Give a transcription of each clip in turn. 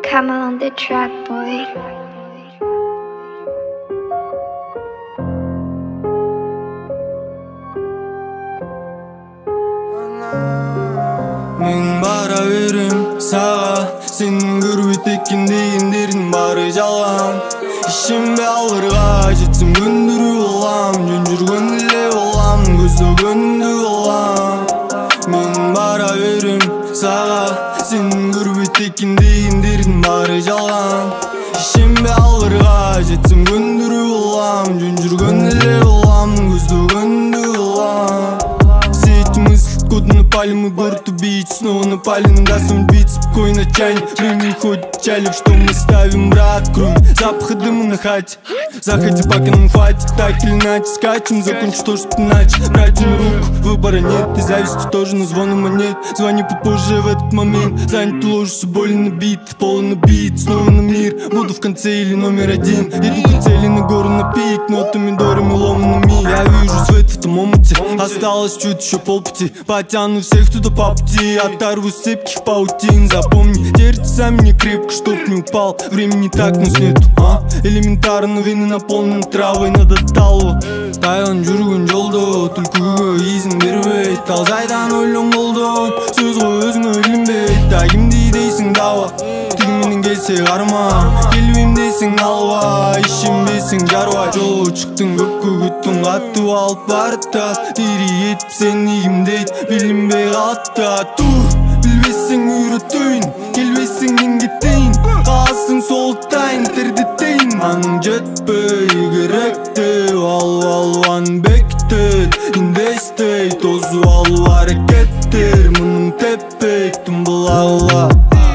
Come on the track, boy. Мен бара берем сага, сенин көрбөйт экен дегендердин бары жалган. Ишенбе алырга жетсем көндүрүү болам, жөн жүргөн эле болам, көздөгөндү болам. Мен бара берем сага, сенин көрбөйт экен дегендердин бары жалган. Ишенбе алырга жетсем көндүрүү болам, жөн жүргөн эле болам, көздөгөндү болам. Куда напали, мы город убийц. Снова напали на нас, он бит спокойно тянет. Время ходит чалив, что мы ставим, брат. Кроме запаха дыма на хате. Заходи, пока нам хватит. Так или иначе скачем, закончу то, что иначе. Братья на руку, выбора нет. И зависть тоже на звоны монет. Звони попозже в этот момент. Занят, ложишься, больно набит, полон набит. Снова на мир, буду в конце или номер один. Иду к цели на гору на пик, нотами, дорами, ломанными. Я вижу свет в том омуте. Осталось чуть еще полпути. Потяну всех туда по пути, оторву с цепких паутин. Запомни, держите сами не крепко, чтоб не упал. Времени так, но свету, элементарно вины наполнены травой надо талу. Тайган жүргөн жолдо, түлкүгө изин бербейт. Талзайдан ойлон болдон, сөз го өзүңө илинбейт. Да кимди дейсиң даба, тиги менен келсе карма. Келбейм дейсиң алба, ишенбесең жарбай. Жолго чыктың, көпкө күттүң, катып алып барыптат. Дири этип сени ким дейт, билинбей калатта. Тур, билбесең үйрөтөйүн, келбесең мен кетейин. Каласың солуктайын, тердетейин. Аның жетпей керекти, албан бекитет. Индестей, тозуп алып аракеттер. Мунун теппей, тумбула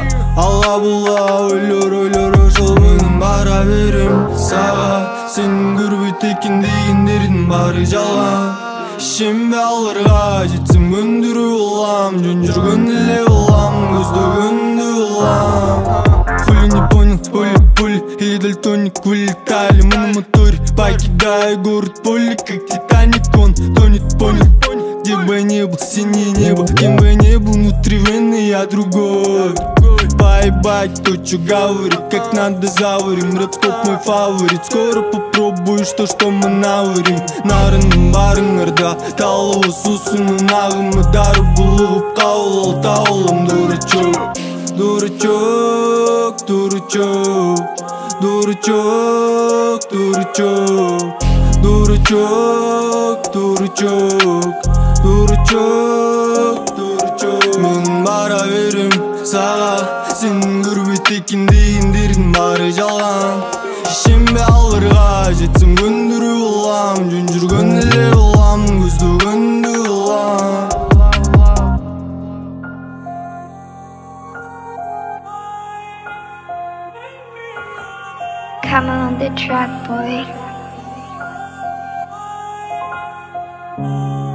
алла була, ойлор жол менен бара берем сага. Сенин көрбөйт экен дегендердин бары жалган. Ишенбе алырга жетсем көндүрүү болам, жөн жүргөн эле болам, көздөгөндү болам. Хули не понял, пули, или дальтоник вылетали. Мы на моторе, покидая город поле, как Титаник, он тонет, понял. Где бы я не был, синее небо, кем бы я не был, внутри вены я другой. Поебать то, что говорит, как надо заварим. Рэп-топ мой фаворит, скоро попробуешь то, что мы наварим. Нарынның барыңарда, талығы сусының ағымы. Дары бұлығып қаулал таулым, дурачок. Дурачок, дурачок, дурачок, дурачок, дурачок, дурачок, дурачок, дурачок. Мен бара берем сага, сенин көрбөйт экен дегендердин бары жалган. Ишенбе алырга жетсем көндүрүү болам, жөн жүргөн эле болам, көздөгөндү болам. Come on the track, boy.